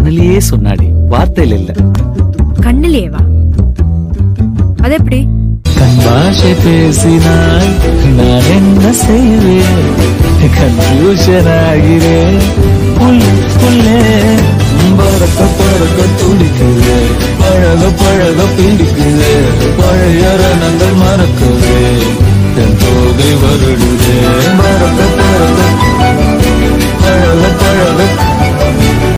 கண்ணிலேயே சொன்னாடி, வார்த்தையில இல்ல. கண்ணிலேவா? அது எப்படி? கண் பாஷை பேசினாய் நான் என்ன செய்வேன், கன்ஃபியூஷன் ஆகிறேன். புல்லே பறக்க பறக்க துடிக்குது, பழக பழக பிடிக்குது, பழைய